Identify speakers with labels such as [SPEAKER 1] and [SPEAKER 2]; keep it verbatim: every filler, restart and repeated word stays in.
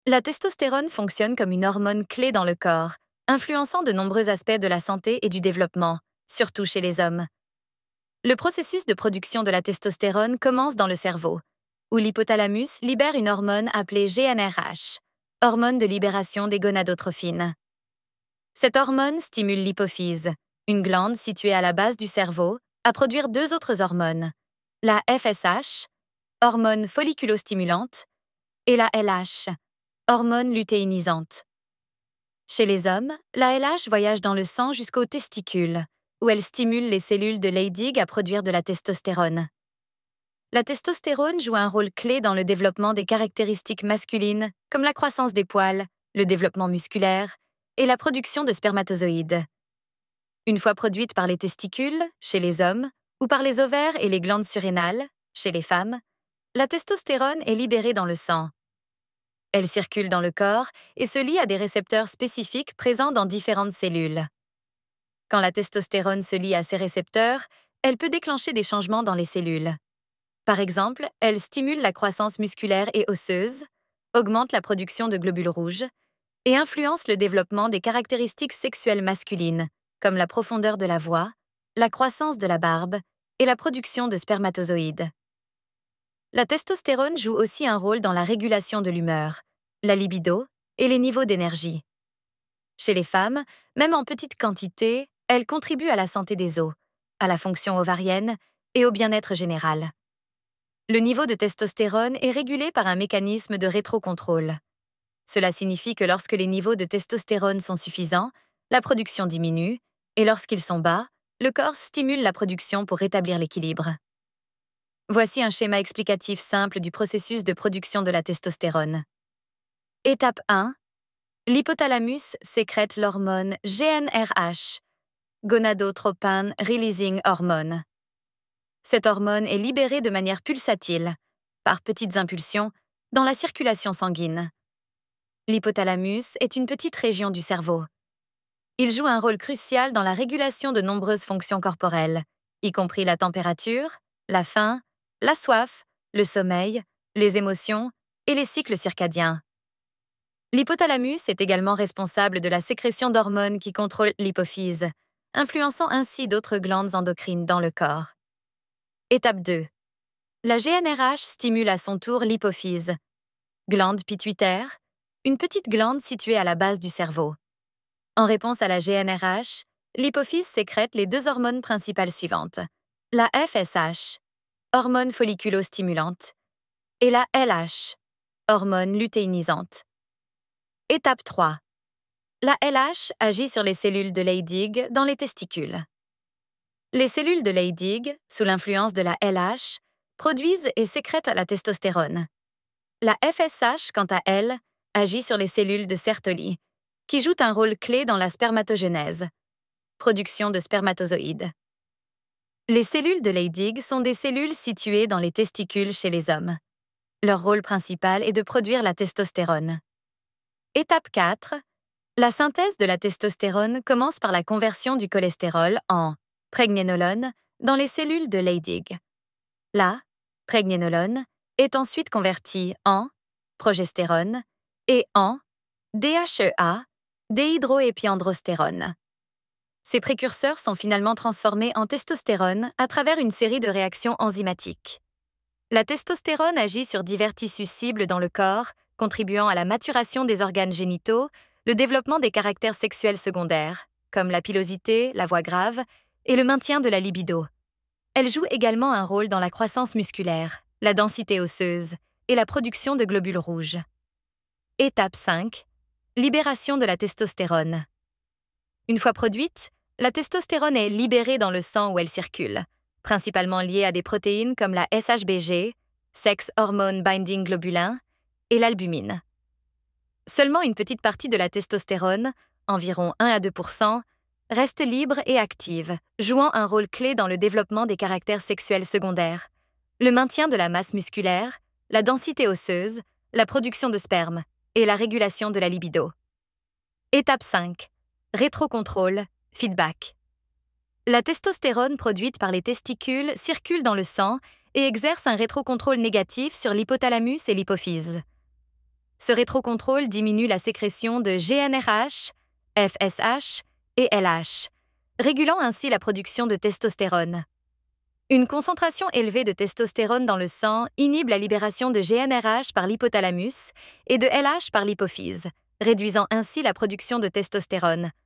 [SPEAKER 1] La testostérone fonctionne comme une hormone clé dans le corps, influençant de nombreux aspects de la santé et du développement, surtout chez les hommes. Le processus de production de la testostérone commence dans le cerveau, où l'hypothalamus libère une hormone appelée G n R H, hormone de libération des gonadotrophines. Cette hormone stimule l'hypophyse, une glande située à la base du cerveau, à produire deux autres hormones, la F S H, hormone folliculostimulante, et la L H, hormone lutéinisante. Chez les hommes, la L H voyage dans le sang jusqu'aux testicules, où elle stimule les cellules de Leydig à produire de la testostérone. La testostérone joue un rôle clé dans le développement des caractéristiques masculines, comme la croissance des poils, le développement musculaire et la production de spermatozoïdes. Une fois produite par les testicules, chez les hommes, ou par les ovaires et les glandes surrénales, chez les femmes, la testostérone est libérée dans le sang. Elle circule dans le corps et se lie à des récepteurs spécifiques présents dans différentes cellules. Quand la testostérone se lie à ces récepteurs, elle peut déclencher des changements dans les cellules. Par exemple, elle stimule la croissance musculaire et osseuse, augmente la production de globules rouges et influence le développement des caractéristiques sexuelles masculines, comme la profondeur de la voix, la croissance de la barbe et la production de spermatozoïdes. La testostérone joue aussi un rôle dans la régulation de l'humeur, la libido et les niveaux d'énergie. Chez les femmes, même en petite quantité, elle contribue à la santé des os, à la fonction ovarienne et au bien-être général. Le niveau de testostérone est régulé par un mécanisme de rétrocontrôle. Cela signifie que lorsque les niveaux de testostérone sont suffisants, la production diminue, et lorsqu'ils sont bas, le corps stimule la production pour rétablir l'équilibre. Voici un schéma explicatif simple du processus de production de la testostérone. Étape un. L'hypothalamus sécrète l'hormone G n R H, gonadotropin releasing hormone. Cette hormone est libérée de manière pulsatile, par petites impulsions, dans la circulation sanguine. L'hypothalamus est une petite région du cerveau. Il joue un rôle crucial dans la régulation de nombreuses fonctions corporelles, y compris la température, la faim, la soif, le sommeil, les émotions et les cycles circadiens. L'hypothalamus est également responsable de la sécrétion d'hormones qui contrôlent l'hypophyse, influençant ainsi d'autres glandes endocrines dans le corps. Étape deux. La G n R H stimule à son tour l'hypophyse, glande pituitaire, une petite glande située à la base du cerveau. En réponse à la G n R H, l'hypophyse sécrète les deux hormones principales suivantes, la F S H, hormone folliculostimulante, et la L H, hormone lutéinisante. Étape trois. La L H agit sur les cellules de Leydig dans les testicules. Les cellules de Leydig, sous l'influence de la L H, produisent et sécrètent la testostérone. La F S H, quant à elle, agit sur les cellules de Sertoli, qui jouent un rôle clé dans la spermatogenèse, production de spermatozoïdes. Les cellules de Leydig sont des cellules situées dans les testicules chez les hommes. Leur rôle principal est de produire la testostérone. Étape quatre. La synthèse de la testostérone commence par la conversion du cholestérol en prégnénolone dans les cellules de Leydig. La prégnénolone est ensuite convertie en progestérone et en D H E A, déhydroépiandrostérone. Ces précurseurs sont finalement transformés en testostérone à travers une série de réactions enzymatiques. La testostérone agit sur divers tissus cibles dans le corps, contribuant à la maturation des organes génitaux, le développement des caractères sexuels secondaires, comme la pilosité, la voix grave, et le maintien de la libido. Elle joue également un rôle dans la croissance musculaire, la densité osseuse et la production de globules rouges. Étape cinq. Libération de la testostérone. Une fois produite, la testostérone est libérée dans le sang où elle circule, principalement liée à des protéines comme la S H B G, Sex Hormone Binding Globulin, et l'albumine. Seulement une petite partie de la testostérone, environ un à deux pour cent, reste libre et active, jouant un rôle clé dans le développement des caractères sexuels secondaires, le maintien de la masse musculaire, la densité osseuse, la production de sperme et la régulation de la libido. Étape cinq. Rétrocontrôle, feedback. La testostérone produite par les testicules circule dans le sang et exerce un rétrocontrôle négatif sur l'hypothalamus et l'hypophyse. Ce rétrocontrôle diminue la sécrétion de G N R H, F S H et L H, régulant ainsi la production de testostérone. Une concentration élevée de testostérone dans le sang inhibe la libération de G N R H par l'hypothalamus et de L H par l'hypophyse, réduisant ainsi la production de testostérone,